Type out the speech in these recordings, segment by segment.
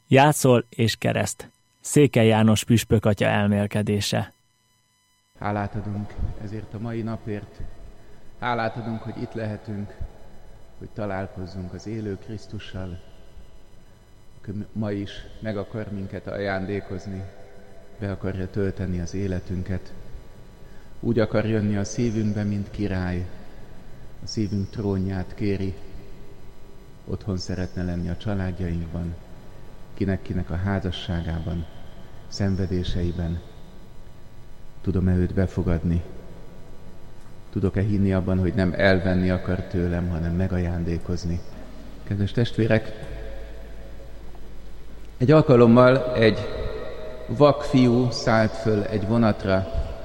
Játszol és kereszt. Székely János püspök atya elmélkedése. Hálát adunk ezért a mai napért. Hálát adunk, hogy itt lehetünk, hogy találkozzunk az élő Krisztussal, aki ma is meg akar minket ajándékozni, be akarja tölteni az életünket. Úgy akar jönni a szívünkbe, mint király. A szívünk trónját kéri. Otthon szeretne lenni a családjainkban, kinek-kinek a házasságában, szenvedéseiben. Tudom-e őt befogadni? Tudok-e hinni abban, hogy nem elvenni akar tőlem, hanem megajándékozni? Kedves testvérek, egy alkalommal egy vak fiú szállt föl egy vonatra,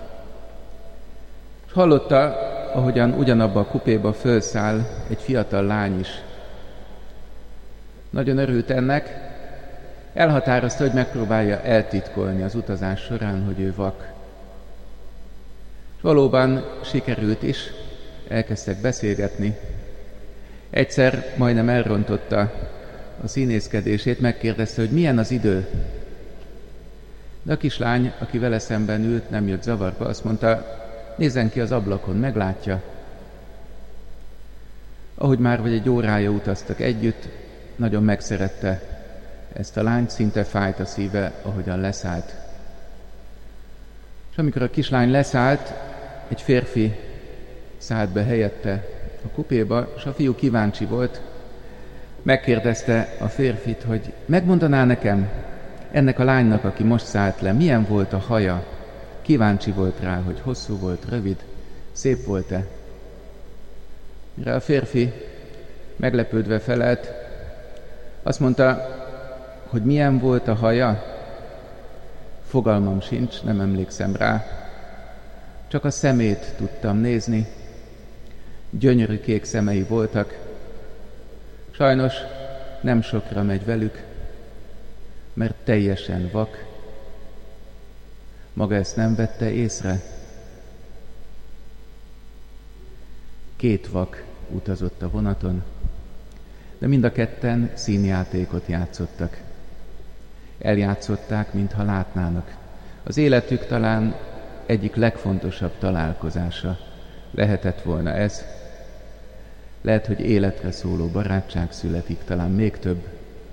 és hallotta, ahogyan ugyanabba a kupéba fölszáll egy fiatal lány is. Nagyon örült ennek, elhatározta, hogy megpróbálja eltitkolni az utazás során, hogy ő vak. És valóban sikerült is, elkezdtek beszélgetni. Egyszer majdnem elrontotta a színészkedését, megkérdezte, hogy milyen az idő. De a kislány, aki vele szemben ült, nem jött zavarba, azt mondta, nézzen ki az ablakon, meglátja. Ahogy már vagy egy órája utaztak együtt, nagyon megszerette ezt a lányt, szinte fájt a szíve, ahogyan leszállt. És amikor a kislány leszállt, egy férfi szállt be helyette a kupéba, és a fiú kíváncsi volt, megkérdezte a férfit, hogy megmondaná nekem ennek a lánynak, aki most szállt le, milyen volt a haja. Kíváncsi volt rá, hogy hosszú volt, rövid, szép volt-e. Mire a férfi meglepődve felelt, azt mondta, hogy milyen volt a haja, fogalmam sincs, nem emlékszem rá. Csak a szemét tudtam nézni, gyönyörű kék szemei voltak. Sajnos nem sokra megy velük, mert teljesen vak. Maga ezt nem vette észre. 2 vak utazott a vonaton, de mind a ketten színjátékot játszottak. Eljátszották, mintha látnának. Az életük talán egyik legfontosabb találkozása lehetett volna ez. Lehet, hogy életre szóló barátság születik, talán még több.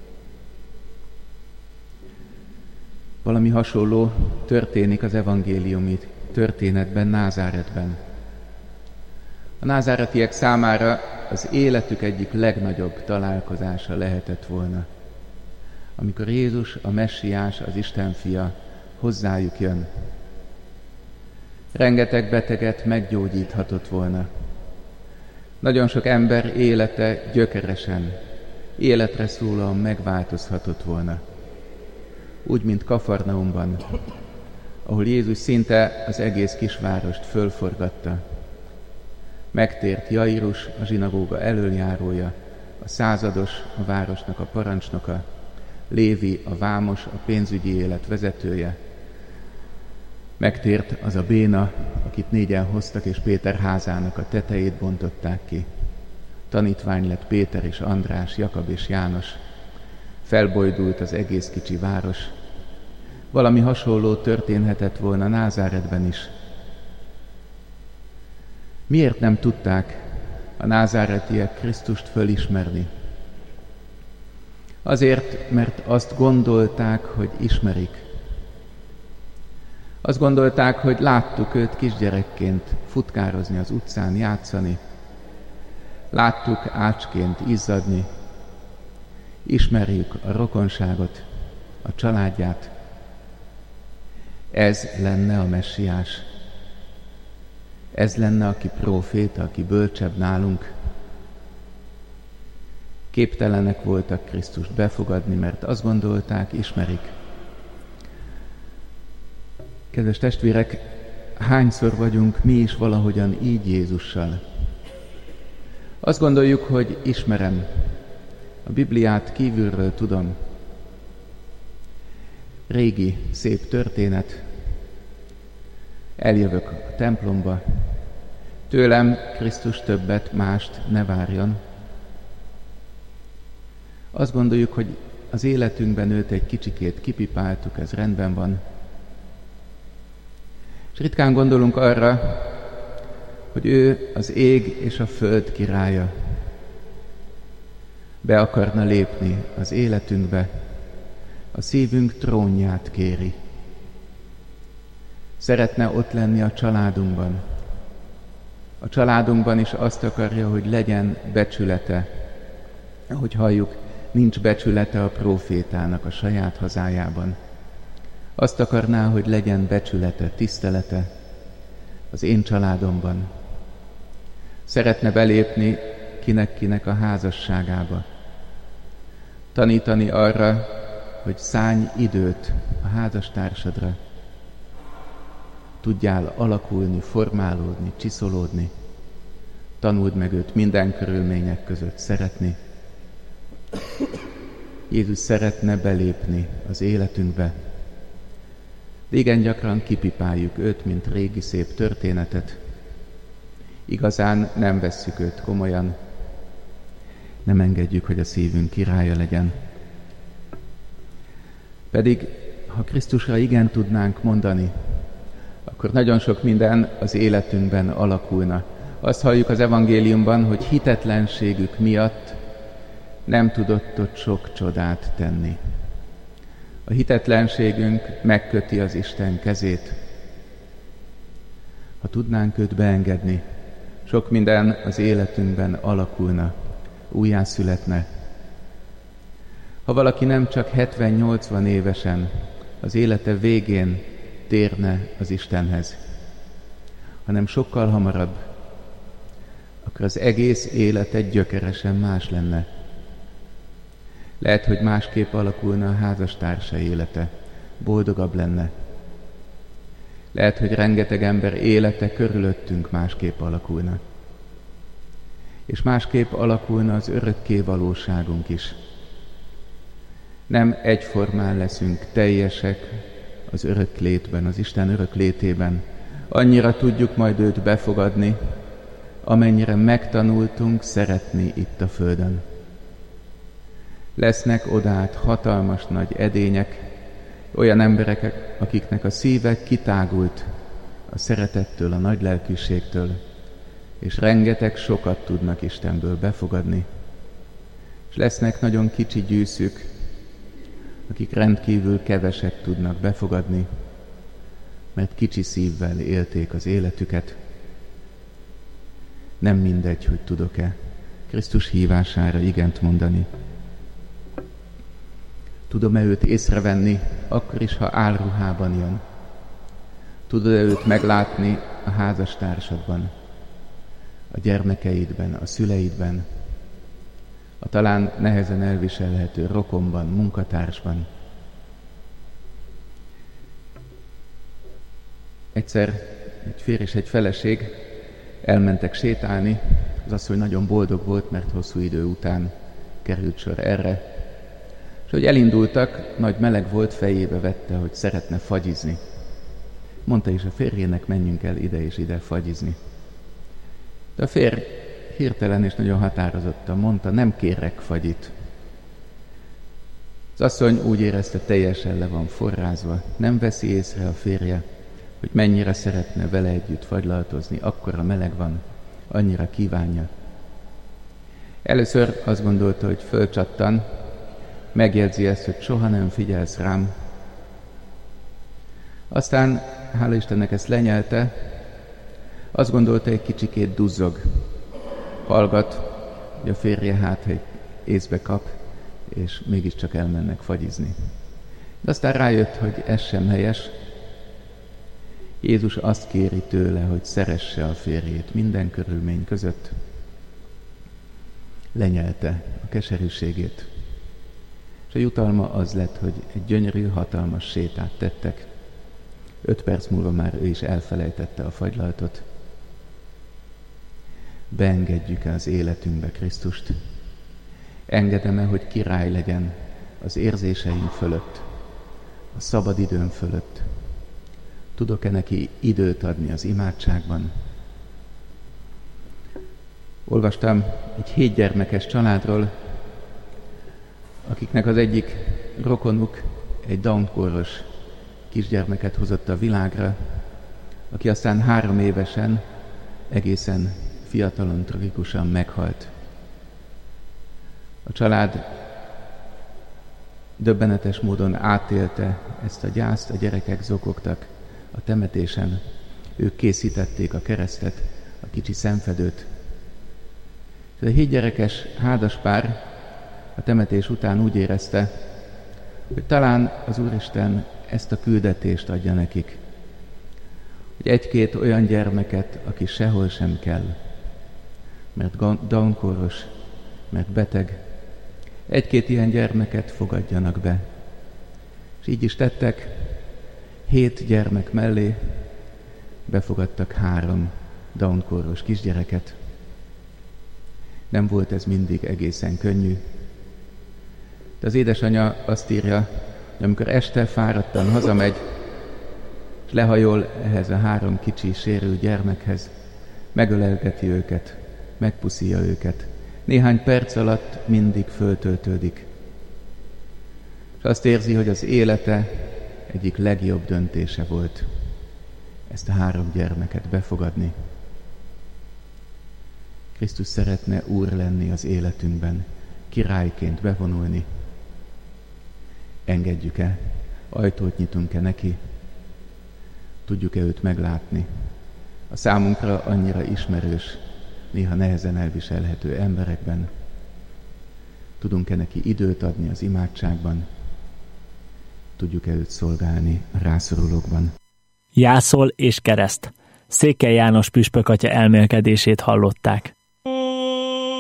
Valami hasonló történik az evangéliumi történetben, Názáretben. A názáretiek számára az életük egyik legnagyobb találkozása lehetett volna, amikor Jézus, a Messiás, az Isten fia hozzájuk jön. Rengeteg beteget meggyógyíthatott volna. Nagyon sok ember élete gyökeresen, életre szólóan megváltozhatott volna. Úgy, mint Kafarnaumban, ahol Jézus szinte az egész kisvárost fölforgatta. Megtért Jairus, a zsinagóga elöljárója, a százados, a városnak a parancsnoka, Lévi, a vámos, a pénzügyi élet vezetője. Megtért az a béna, akit 4-en hoztak, és Péter házának a tetejét bontották ki. Tanítvány lett Péter és András, Jakab és János. Felbojdult az egész kicsi város. Valami hasonló történhetett volna Názáretben is. Miért nem tudták a názáretiek Krisztust fölismerni? Azért, mert azt gondolták, hogy ismerik. Azt gondolták, hogy láttuk őt kisgyerekként futkározni az utcán, játszani. Láttuk ácsként izzadni. Ismerjük a rokonságot, a családját. Ez lenne a Messiás. Ez lenne, aki próféta, aki bölcsebb nálunk. Képtelenek voltak Krisztust befogadni, mert azt gondolták, ismerik. Kedves testvérek, hányszor vagyunk mi is valahogyan így Jézussal? Azt gondoljuk, hogy ismerem. A Bibliát kívülről tudom. Régi, szép történet. Eljövök a templomba. Tőlem Krisztus többet, mást ne várjon. Azt gondoljuk, hogy az életünkben őt egy kicsikét kipipáltuk, ez rendben van. És ritkán gondolunk arra, hogy ő az ég és a föld királya. Be akarna lépni az életünkbe, a szívünk trónját kéri. Szeretne ott lenni a családunkban. A családunkban is azt akarja, hogy legyen becsülete. Ahogy halljuk, nincs becsülete a prófétának a saját hazájában. Azt akarná, hogy legyen becsülete, tisztelete az én családomban. Szeretne belépni kinek-kinek a házasságába. Tanítani arra, hogy szállj időt a házastársadra. Tudjál alakulni, formálódni, csiszolódni. Tanuld meg őt minden körülmények között szeretni. Jézus szeretne belépni az életünkbe. De igen gyakran kipipáljuk őt, mint régi szép történetet. Igazán nem vesszük őt komolyan. Nem engedjük, hogy a szívünk királya legyen. Pedig, ha Krisztusra igen tudnánk mondani, akkor nagyon sok minden az életünkben alakulna. Azt halljuk az evangéliumban, hogy hitetlenségük miatt nem tudott ott sok csodát tenni. A hitetlenségünk megköti az Isten kezét. Ha tudnánk őt beengedni, sok minden az életünkben alakulna, újjászületne. Ha valaki nem csak 70-80 évesen, az élete végén térne az Istenhez, hanem sokkal hamarabb, akkor az egész élete gyökeresen más lenne. Lehet, hogy másképp alakulna a házastársa élete, boldogabb lenne. Lehet, hogy rengeteg ember élete körülöttünk másképp alakulna. És másképp alakulna az örökké valóságunk is. Nem egyformán leszünk teljesek az örök létben, az Isten örök létében. Annyira tudjuk majd őt befogadni, amennyire megtanultunk szeretni itt a földön. Lesznek odát hatalmas nagy edények, olyan emberek, akiknek a szíve kitágult a szeretettől, a nagy lelkűségtől, és rengeteg sokat tudnak Istenből befogadni. És lesznek nagyon kicsi gyűszük, akik rendkívül keveset tudnak befogadni, mert kicsi szívvel élték az életüket. Nem mindegy, hogy tudok-e Krisztus hívására igent mondani. Tudom-e őt észrevenni, akkor is, ha álruhában jön? Tudod-e őt meglátni a házastársadban, a gyermekeidben, a szüleidben, a talán nehezen elviselhető rokonban, munkatársban? Egyszer egy férj és egy feleség elmentek sétálni, az asszony nagyon boldog volt, mert hosszú idő után került sor erre. És hogy elindultak, nagy meleg volt, fejébe vette, hogy szeretne fagyizni. Mondta is a férjének, menjünk el ide és ide fagyizni. De a férj hirtelen és nagyon határozottan mondta, nem kérek fagyit. Az asszony úgy érezte, teljesen le van forrázva, nem veszi észre a férje, hogy mennyire szeretne vele együtt fagylaltozni, akkora meleg van, annyira kívánja. Először azt gondolta, hogy fölcsattan, megjegyzi ezt, hogy soha nem figyelsz rám. Aztán, hála Istennek, ezt lenyelte, azt gondolta, egy kicsikét duzzog, hallgat, hogy a férje hát egy észbe kap, és mégiscsak elmennek fagyizni. De aztán rájött, hogy ez sem helyes. Jézus azt kéri tőle, hogy szeresse a férjét minden körülmény között. Lenyelte a keserűségét. És a jutalma az lett, hogy egy gyönyörű, hatalmas sétát tettek. 5 perc múlva már ő is elfelejtette a fagylaltot. Beengedjük-e az életünkbe Krisztust? Engedem-e, hogy király legyen az érzéseim fölött, a szabadidőm fölött? Tudok-e neki időt adni az imádságban? Olvastam egy 7 gyermekes családról, akiknek az egyik rokonuk egy Down-kóros kisgyermeket hozott a világra, aki aztán 3 évesen egészen fiatalon, tragikusan meghalt. A család döbbenetes módon átélte ezt a gyászt, a gyerekek zokogtak a temetésen, ők készítették a keresztet, a kicsi szenvedőt. És a 7 gyerekes hádaspár a temetés után úgy érezte, hogy talán az Úristen ezt a küldetést adja nekik, hogy 1-2 olyan gyermeket, aki sehol sem kell, mert Down-kóros, mert beteg, 1-2 ilyen gyermeket fogadjanak be. És így is tettek, 7 gyermek mellé befogadtak 3 Down-kóros kisgyereket. Nem volt ez mindig egészen könnyű. De az édesanyja azt írja, hogy amikor este fáradtan hazamegy, és lehajol ehhez a 3 kicsi sérült gyermekhez, megölelgeti őket, megpuszíja őket. Néhány perc alatt mindig föltöltődik. És azt érzi, hogy az élete egyik legjobb döntése volt ezt a 3 gyermeket befogadni. Krisztus szeretne Úr lenni az életünkben, királyként bevonulni. Engedjük-e? Ajtót nyitunk-e neki? Tudjuk-e őt meglátni? A számunkra annyira ismerős, néha nehezen elviselhető emberekben. Tudunk-e neki időt adni az imádságban? Tudjuk-e őt szolgálni a rászorulókban? Jászol és kereszt. Székely János püspök atya elmélkedését hallották.